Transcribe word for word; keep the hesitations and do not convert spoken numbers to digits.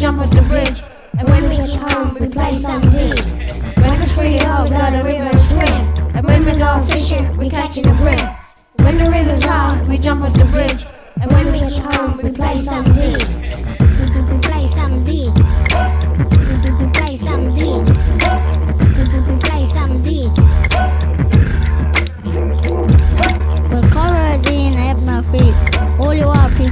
jump off the bridge. And when we get home, we play some dig. When it's pretty hot, we go to the river and swim. And when we go fishing, we catching a brig. When the river's high, we jump off the bridge. And when we get home, we play some dig.